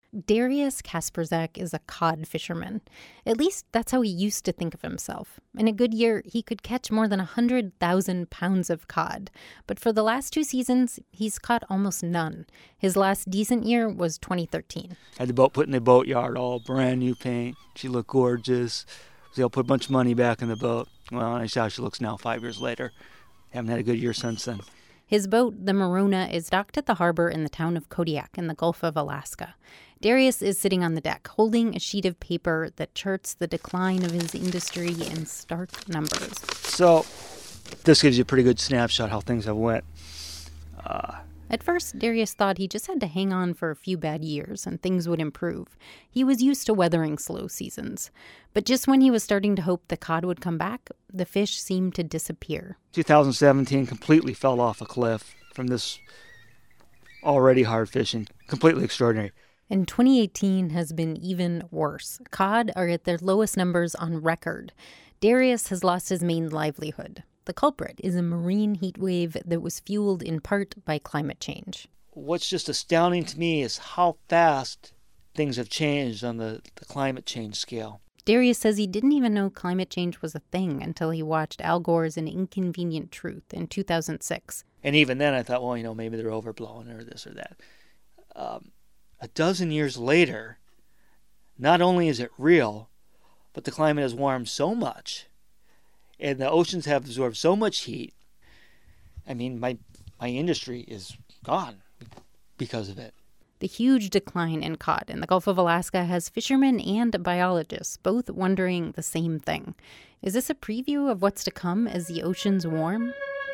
Darius Kasperzak is a cod fisherman. At least that's how he used to think of himself. In a good year, he could catch more than 100,000 pounds of cod. But for the last 2 seasons, he's caught almost none. His last decent year was 2013. Had the boat put in the boatyard, all brand new paint. She looked gorgeous. So they'll put a bunch of money back in the boat. Well, I see how she looks now 5 years later. Haven't had a good year since then. His boat, the Morona, is docked at the harbor in the town of Kodiak in the Gulf of Alaska. Darius is sitting on the deck, holding a sheet of paper that charts the decline of his industry in stark numbers. So, this gives you a pretty good snapshot how things have went. At first, Darius thought he just had to hang on for a few bad years and things would improve. He was used to weathering slow seasons. But just when he was starting to hope the cod would come back, the fish seemed to disappear. 2017 completely fell off a cliff from this already hard fishing. Completely extraordinary. And 2018 has been even worse. Cod are at their lowest numbers on record. Darius has lost his main livelihood. The culprit is a marine heat wave that was fueled in part by climate change. What's just astounding to me is how fast things have changed on the climate change scale. Darius says he didn't even know climate change was a thing until he watched Al Gore's An Inconvenient Truth in 2006. And even then I thought, well, maybe they're overblowing or this or that. A dozen years later, not only is it real, but the climate has warmed so much and the oceans have absorbed so much heat. I mean, my industry is gone because of it. The huge decline in cod in the Gulf of Alaska has fishermen and biologists both wondering the same thing. Is this a preview of what's to come as the oceans warm?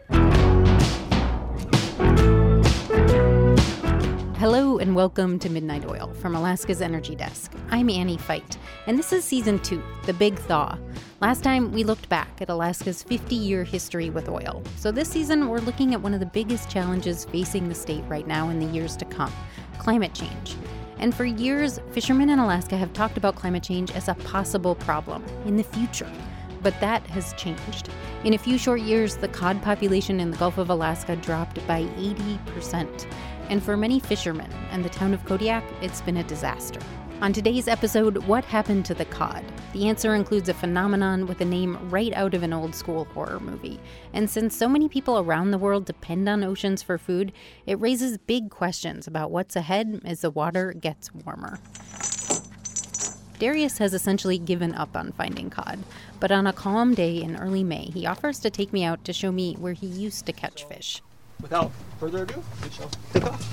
Hello and welcome to Midnight Oil from Alaska's Energy Desk. I'm Annie Feit, and this is Season 2, The Big Thaw. Last time, we looked back at Alaska's 50-year history with oil. So this season, we're looking at one of the biggest challenges facing the state right now in the years to come, climate change. And for years, fishermen in Alaska have talked about climate change as a possible problem in the future. But that has changed. In a few short years, the cod population in the Gulf of Alaska dropped by 80%. And for many fishermen and the town of Kodiak, it's been a disaster. On today's episode, what happened to the cod? The answer includes a phenomenon with a name right out of an old school horror movie. And since so many people around the world depend on oceans for food, it raises big questions about what's ahead as the water gets warmer. Darius has essentially given up on finding cod, but on a calm day in early May, he offers to take me out to show me where he used to catch fish. Without further ado, we shall take off.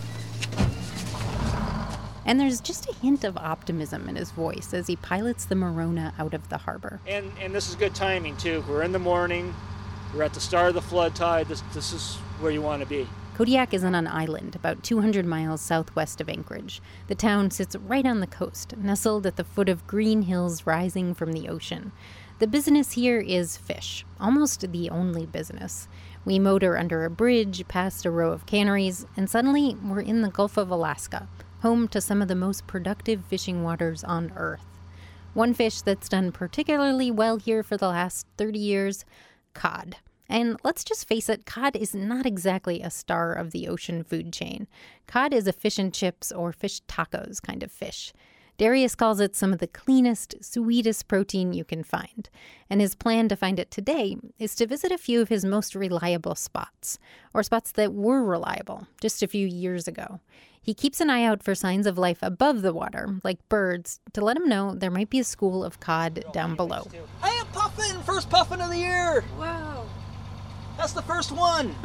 And there's just a hint of optimism in his voice as he pilots the Morona out of the harbor. And this is good timing, too. We're in the morning. We're at the start of the flood tide. This is where you want to be. Kodiak is on an island about 200 miles southwest of Anchorage. The town sits right on the coast, nestled at the foot of green hills rising from the ocean. The business here is fish, almost the only business. We motor under a bridge, past a row of canneries, and suddenly we're in the Gulf of Alaska, home to some of the most productive fishing waters on Earth. One fish that's done particularly well here for the last 30 years, cod. And let's just face it, cod is not exactly a star of the ocean food chain. Cod is a fish and chips or fish tacos kind of fish. Darius calls it some of the cleanest, sweetest protein you can find. And his plan to find it today is to visit a few of his most reliable spots, or spots that were reliable just a few years ago. He keeps an eye out for signs of life above the water, like birds, to let him know there might be a school of cod down below. Hey, a puffin! First puffin of the year! Wow. That's the first one!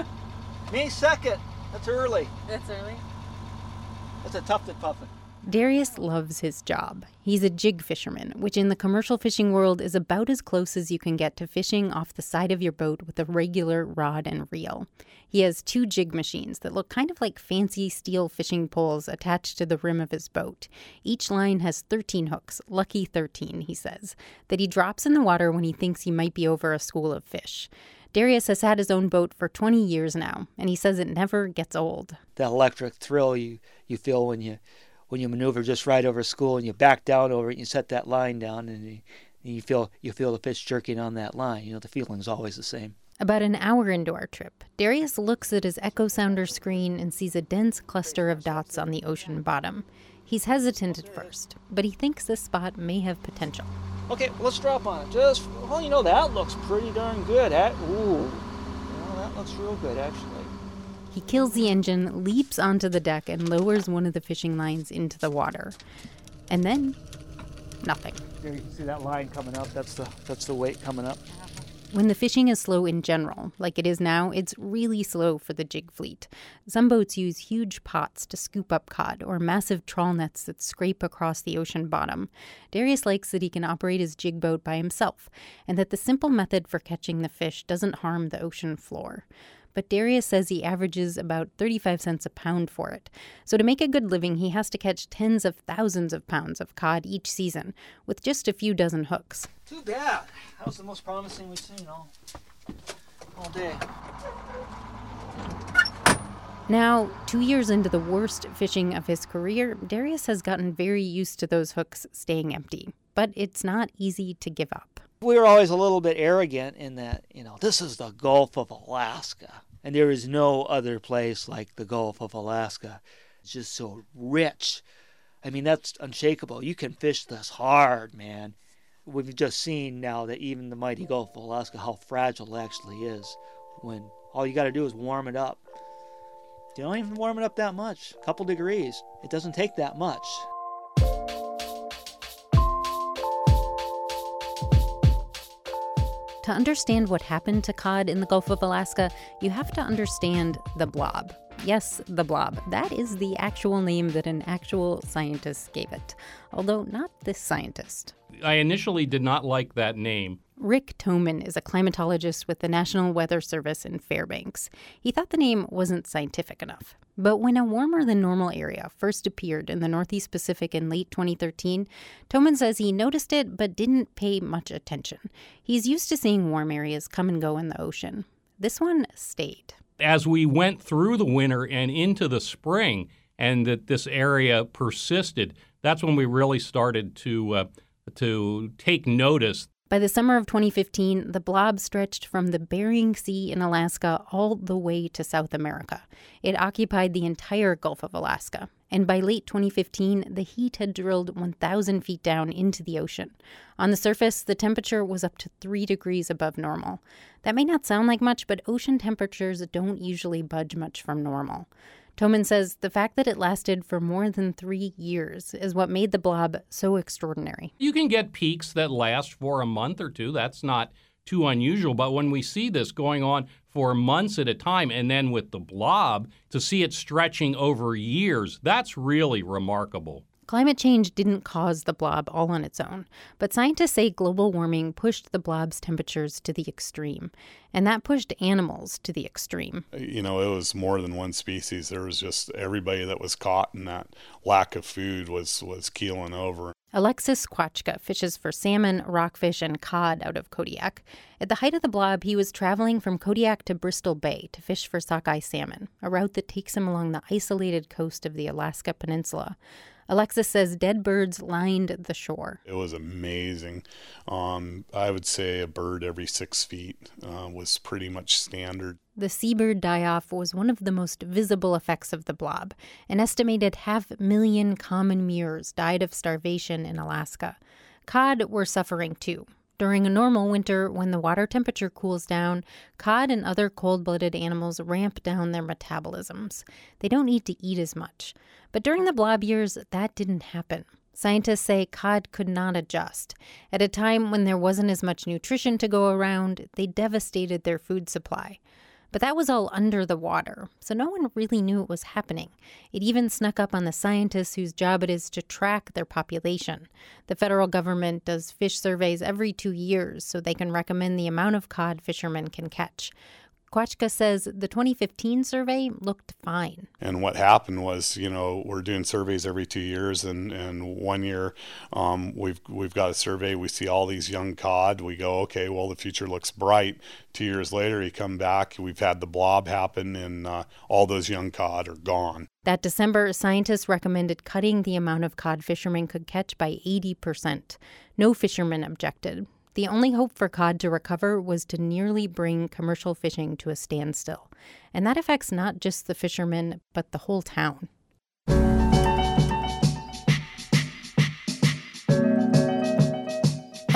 May 2nd. That's early. That's early. That's a tufted puffin. Darius loves his job. He's a jig fisherman, which in the commercial fishing world is about as close as you can get to fishing off the side of your boat with a regular rod and reel. He has 2 jig machines that look kind of like fancy steel fishing poles attached to the rim of his boat. Each line has 13 hooks, lucky 13, he says, that he drops in the water when he thinks he might be over a school of fish. Darius has had his own boat for 20 years now, and he says it never gets old. That electric thrill you feel when you maneuver just right over a school and you back down over it and you set that line down and you feel the fish jerking on that line. The feeling's always the same. About an hour into our trip, Darius looks at his echo sounder screen and sees a dense cluster of dots on the ocean bottom. He's hesitant at first, but he thinks this spot may have potential. Okay, let's drop on it. That looks pretty darn good. That looks real good, actually. He kills the engine, leaps onto the deck, and lowers one of the fishing lines into the water. And then, nothing. There you can see that line coming up. That's the weight coming up. When the fishing is slow in general, like it is now, it's really slow for the jig fleet. Some boats use huge pots to scoop up cod or massive trawl nets that scrape across the ocean bottom. Darius likes that he can operate his jig boat by himself and that the simple method for catching the fish doesn't harm the ocean floor. But Darius says he averages about 35 cents a pound for it. So to make a good living, he has to catch tens of thousands of pounds of cod each season with just a few dozen hooks. Too bad. That was the most promising we've seen all day. Now, 2 years into the worst fishing of his career, Darius has gotten very used to those hooks staying empty. But it's not easy to give up. We were always a little bit arrogant in that, this is the Gulf of Alaska. And there is no other place like the Gulf of Alaska. It's just so rich. I mean, that's unshakable. You can fish this hard, man. We've just seen now that even the mighty Gulf of Alaska, how fragile it actually is when all you got to do is warm it up. You don't even warm it up that much. A couple degrees. It doesn't take that much. To understand what happened to cod in the Gulf of Alaska, you have to understand the blob. Yes, the blob. That is the actual name that an actual scientist gave it, although not this scientist. I initially did not like that name. Rick Toman is a climatologist with the National Weather Service in Fairbanks. He thought the name wasn't scientific enough. But when a warmer than normal area first appeared in the Northeast Pacific in late 2013, Toman says he noticed it but didn't pay much attention. He's used to seeing warm areas come and go in the ocean. This one stayed. As we went through the winter and into the spring, and that this area persisted, that's when we really started to take notice. By the summer of 2015, the blob stretched from the Bering Sea in Alaska all the way to South America. It occupied the entire Gulf of Alaska. And by late 2015, the heat had drilled 1,000 feet down into the ocean. On the surface, the temperature was up to 3 degrees above normal. That may not sound like much, but ocean temperatures don't usually budge much from normal. Toman says the fact that it lasted for more than 3 years is what made the blob so extraordinary. You can get peaks that last for a month or two. That's not too unusual. But when we see this going on for months at a time, and then with the blob, to see it stretching over years, that's really remarkable. Climate change didn't cause the blob all on its own, but scientists say global warming pushed the blob's temperatures to the extreme, and that pushed animals to the extreme. It was more than one species. There was just everybody that was caught in that lack of food was keeling over. Alexis Kwachka fishes for salmon, rockfish, and cod out of Kodiak. At the height of the blob, he was traveling from Kodiak to Bristol Bay to fish for sockeye salmon, a route that takes him along the isolated coast of the Alaska Peninsula. Alexis says dead birds lined the shore. It was amazing. I would say a bird every 6 feet was pretty much standard. The seabird die-off was one of the most visible effects of the blob. An estimated 500,000 common murres died of starvation in Alaska. Cod were suffering too. During a normal winter, when the water temperature cools down, cod and other cold-blooded animals ramp down their metabolisms. They don't need to eat as much. But during the blob years, that didn't happen. Scientists say cod could not adjust. At a time when there wasn't as much nutrition to go around, they devastated their food supply. But that was all under the water, so no one really knew it was happening. It even snuck up on the scientists whose job it is to track their population. The federal government does fish surveys every 2 years so they can recommend the amount of cod fishermen can catch. Kwachka says the 2015 survey looked fine. And what happened was, we're doing surveys every 2 years, and 1 year we've got a survey, we see all these young cod, we go, okay, well, the future looks bright. 2 years later, you come back, we've had the blob happen, and all those young cod are gone. That December, scientists recommended cutting the amount of cod fishermen could catch by 80%. No fishermen objected. The only hope for cod to recover was to nearly bring commercial fishing to a standstill. And that affects not just the fishermen, but the whole town.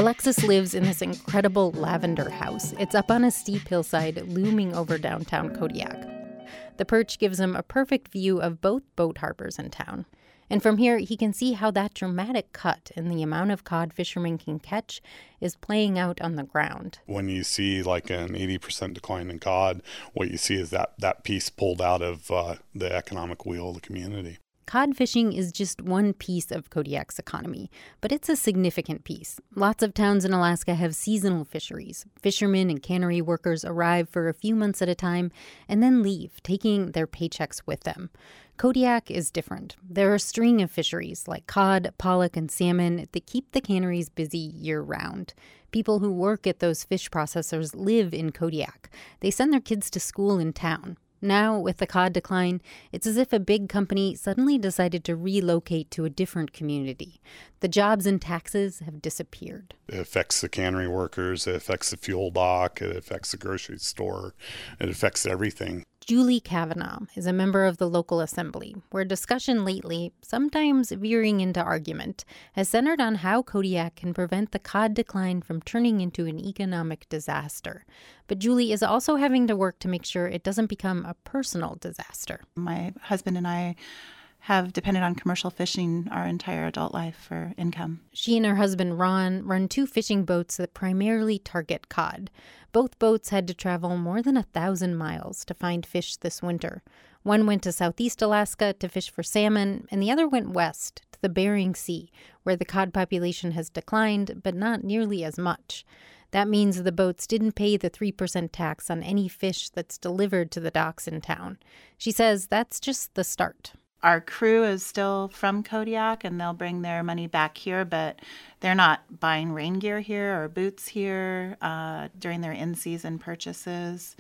Alexis lives in this incredible lavender house. It's up on a steep hillside looming over downtown Kodiak. The perch gives him a perfect view of both boat harbors in town. And from here, he can see how that dramatic cut in the amount of cod fishermen can catch is playing out on the ground. When you see like an 80% decline in cod, what you see is that piece pulled out of the economic wheel of the community. Cod fishing is just one piece of Kodiak's economy, but it's a significant piece. Lots of towns in Alaska have seasonal fisheries. Fishermen and cannery workers arrive for a few months at a time and then leave, taking their paychecks with them. Kodiak is different. There are a string of fisheries like cod, pollock, and salmon that keep the canneries busy year-round. People who work at those fish processors live in Kodiak. They send their kids to school in town. Now, with the cod decline, it's as if a big company suddenly decided to relocate to a different community. The jobs and taxes have disappeared. It affects the cannery workers, it affects the fuel dock, it affects the grocery store, it affects everything. Julie Kavanaugh is a member of the local assembly, where discussion lately, sometimes veering into argument, has centered on how Kodiak can prevent the cod decline from turning into an economic disaster. But Julie is also having to work to make sure it doesn't become a personal disaster. My husband and I have depended on commercial fishing our entire adult life for income. She and her husband, Ron, run 2 fishing boats that primarily target cod. Both boats had to travel more than 1,000 miles to find fish this winter. One went to southeast Alaska to fish for salmon, and the other went west to the Bering Sea, where the cod population has declined, but not nearly as much. That means the boats didn't pay the 3% tax on any fish that's delivered to the docks in town. She says that's just the start. Our crew is still from Kodiak, and they'll bring their money back here, but they're not buying rain gear here or boots here during their in-season purchases.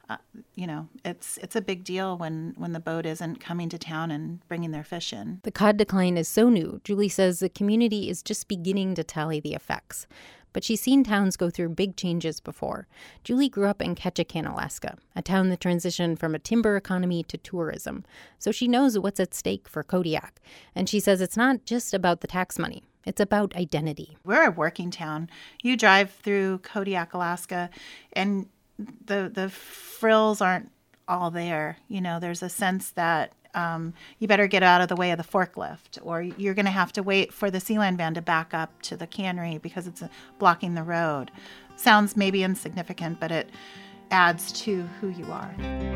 It's a big deal when the boat isn't coming to town and bringing their fish in. The cod decline is so new, Julie says the community is just beginning to tally the effects. But she's seen towns go through big changes before. Julie grew up in Ketchikan, Alaska, a town that transitioned from a timber economy to tourism. So she knows what's at stake for Kodiak. And she says it's not just about the tax money. It's about identity. We're a working town. You drive through Kodiak, Alaska, and the frills aren't all there. There's a sense that you better get out of the way of the forklift, or you're going to have to wait for the Sealand van to back up to the cannery because it's blocking the road. Sounds maybe insignificant, but it adds to who you are.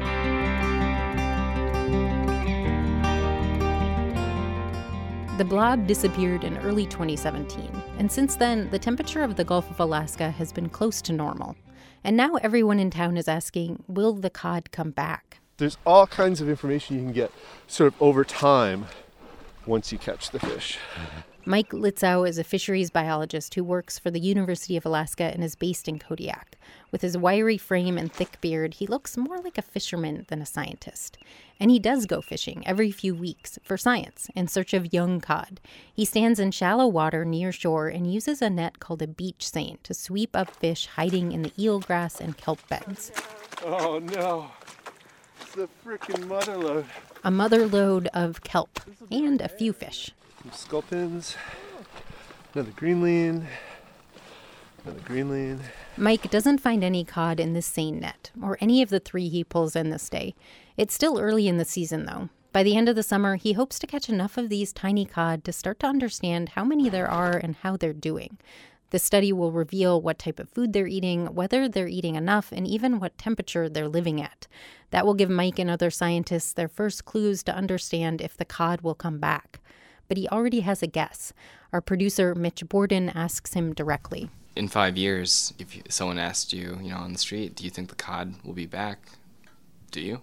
The blob disappeared in early 2017, and since then, the temperature of the Gulf of Alaska has been close to normal. And now everyone in town is asking, will the cod come back? There's all kinds of information you can get sort of over time once you catch the fish. Mike Litzow is a fisheries biologist who works for the University of Alaska and is based in Kodiak. With his wiry frame and thick beard, he looks more like a fisherman than a scientist. And he does go fishing every few weeks for science in search of young cod. He stands in shallow water near shore and uses a net called a beach seine to sweep up fish hiding in the eelgrass and kelp beds. Oh no, it's the frickin' mother lode. A mother lode of kelp and a few fish. Some sculpins, another greenling, another greenling. Mike doesn't find any cod in this seine net, or any of the 3 he pulls in this day. It's still early in the season, though. By the end of the summer, he hopes to catch enough of these tiny cod to start to understand how many there are and how they're doing. The study will reveal what type of food they're eating, whether they're eating enough, and even what temperature they're living at. That will give Mike and other scientists their first clues to understand if the cod will come back. But he already has a guess. Our producer, Mitch Borden, asks him directly. In 5 years, if someone asked you, on the street, do you think the cod will be back? Do you?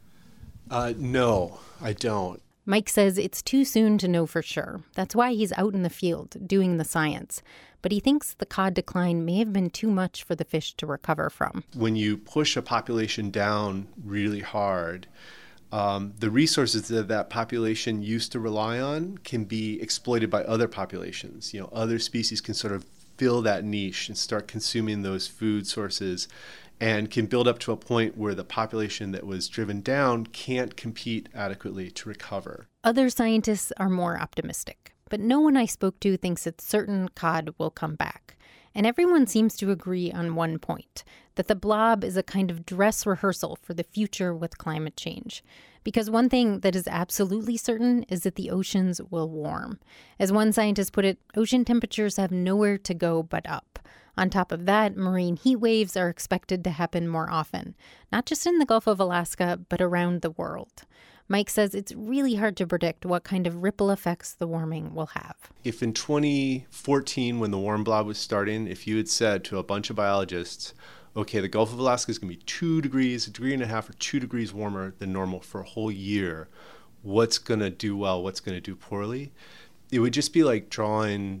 No, I don't. Mike says it's too soon to know for sure. That's why he's out in the field doing the science. But he thinks the cod decline may have been too much for the fish to recover from. When you push a population down really hard, the resources that population used to rely on can be exploited by other populations. Other species can sort of fill that niche and start consuming those food sources and can build up to a point where the population that was driven down can't compete adequately to recover. Other scientists are more optimistic, but no one I spoke to thinks it's certain cod will come back. And everyone seems to agree on one point, that the blob is a kind of dress rehearsal for the future with climate change. Because one thing that is absolutely certain is that the oceans will warm. As one scientist put it, ocean temperatures have nowhere to go but up. On top of that, marine heat waves are expected to happen more often, not just in the Gulf of Alaska, but around the world. Mike says it's really hard to predict what kind of ripple effects the warming will have. If in 2014, when the warm blob was starting, if you had said to a bunch of biologists, okay, the Gulf of Alaska is going to be 2 degrees, 1.5 degrees or 2 degrees warmer than normal for a whole year, what's going to do well, what's going to do poorly? It would just be like drawing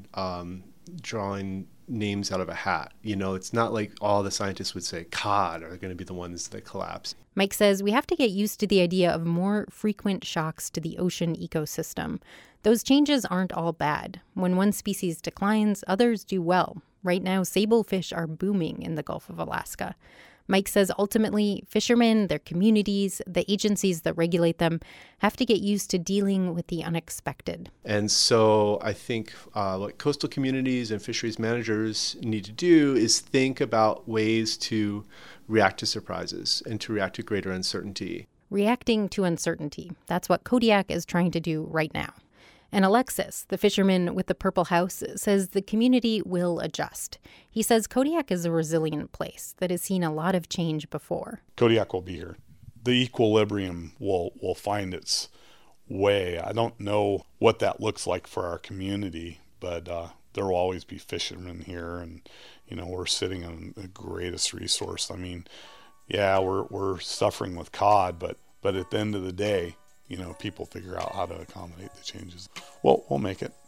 names out of a hat. It's not like all the scientists would say cod are going to be the ones that collapse. Mike says we have to get used to the idea of more frequent shocks to the ocean ecosystem. Those changes aren't all bad. When one species declines, others do well. Right now, sablefish are booming in the Gulf of Alaska. Mike says ultimately, fishermen, their communities, the agencies that regulate them have to get used to dealing with the unexpected. And so I think what coastal communities and fisheries managers need to do is think about ways to react to surprises and to react to greater uncertainty. Reacting to uncertainty. That's what Kodiak is trying to do right now. And Alexis, the fisherman with the purple house, says the community will adjust. He says Kodiak is a resilient place that has seen a lot of change before. Kodiak will be here. The equilibrium will find its way. I don't know what that looks like for our community, but there will always be fishermen here, and we're sitting on the greatest resource. I mean, yeah, we're suffering with cod, but at the end of the day, people figure out how to accommodate the changes. Well, we'll make it.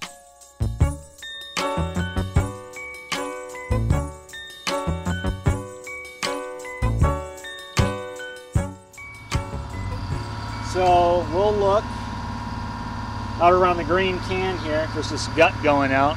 So we'll look out around the green can here. There's this gut going out.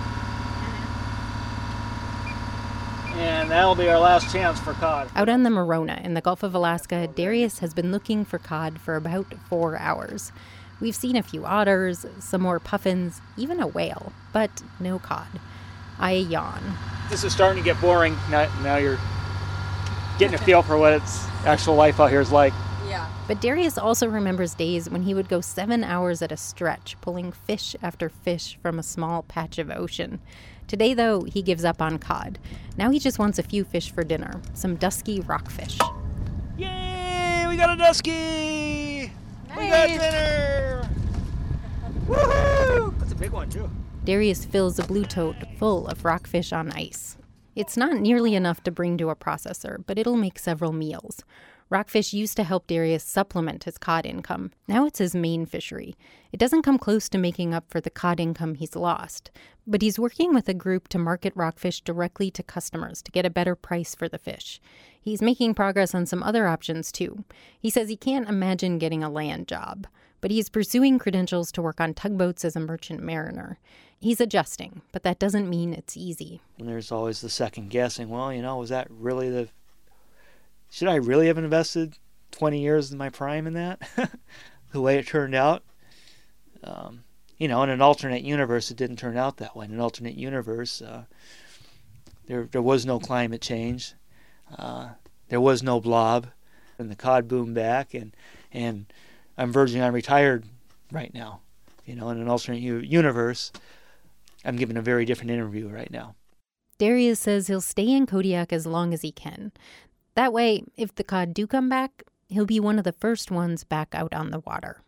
And that'll be our last chance for cod. Out on the Morona in the Gulf of Alaska, Darius has been looking for cod for about 4 hours. We've seen a few otters, some more puffins, even a whale, but no cod. I yawn. This is starting to get boring. Now you're getting a feel for what its actual life out here is like. Yeah. But Darius also remembers days when he would go 7 hours at a stretch, pulling fish after fish from a small patch of ocean. Today, though, he gives up on cod. Now he just wants a few fish for dinner, some dusky rockfish. Yay! We got a dusky! Nice. We got dinner! Woohoo! That's a big one, too. Darius fills a blue tote full of rockfish on ice. It's not nearly enough to bring to a processor, but it'll make several meals. Rockfish used to help Darius supplement his cod income. Now it's his main fishery. It doesn't come close to making up for the cod income he's lost. But he's working with a group to market rockfish directly to customers to get a better price for the fish. He's making progress on some other options, too. He says he can't imagine getting a land job, but he's pursuing credentials to work on tugboats as a merchant mariner. He's adjusting, but that doesn't mean it's easy. And there's always the second guessing. Well, was that really should I really have invested 20 years in my prime in that? The way it turned out? In an alternate universe, it didn't turn out that way. In an alternate universe, there was no climate change. There was no blob. And the cod boomed back, and I'm verging on retired right now. In an alternate universe, I'm giving a very different interview right now. Darius says he'll stay in Kodiak as long as he can. That way, if the cod do come back, he'll be one of the first ones back out on the water.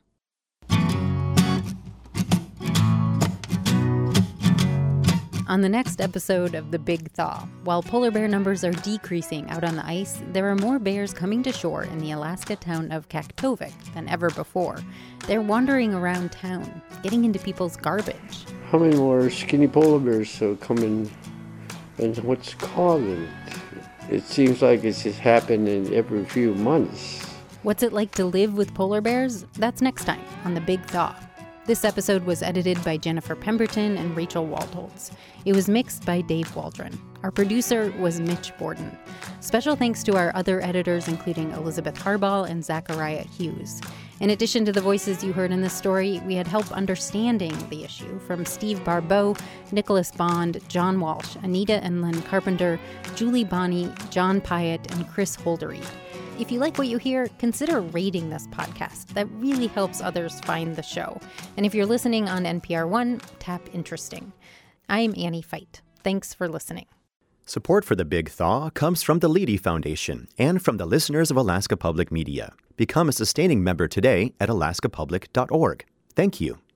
On the next episode of The Big Thaw, while polar bear numbers are decreasing out on the ice, there are more bears coming to shore in the Alaska town of Kaktovik than ever before. They're wandering around town, getting into people's garbage. How many more skinny polar bears are coming, and what's causing it? It seems like it's just happening every few months. What's it like to live with polar bears? That's next time on The Big Thaw. This episode was edited by Jennifer Pemberton and Rachel Waldholtz. It was mixed by Dave Waldron. Our producer was Mitch Borden. Special thanks to our other editors, including Elizabeth Harbaugh and Zachariah Hughes. In addition to the voices you heard in this story, we had help understanding the issue from Steve Barbeau, Nicholas Bond, John Walsh, Anita and Len Carpenter, Julie Bonney, John Pyatt, and Chris Holdery. If you like what you hear, consider rating this podcast. That really helps others find the show. And if you're listening on NPR One, tap Interesting. I'm Annie Feit. Thanks for listening. Support for The Big Thaw comes from the Leedy Foundation and from the listeners of Alaska Public Media. Become a sustaining member today at alaskapublic.org. Thank you.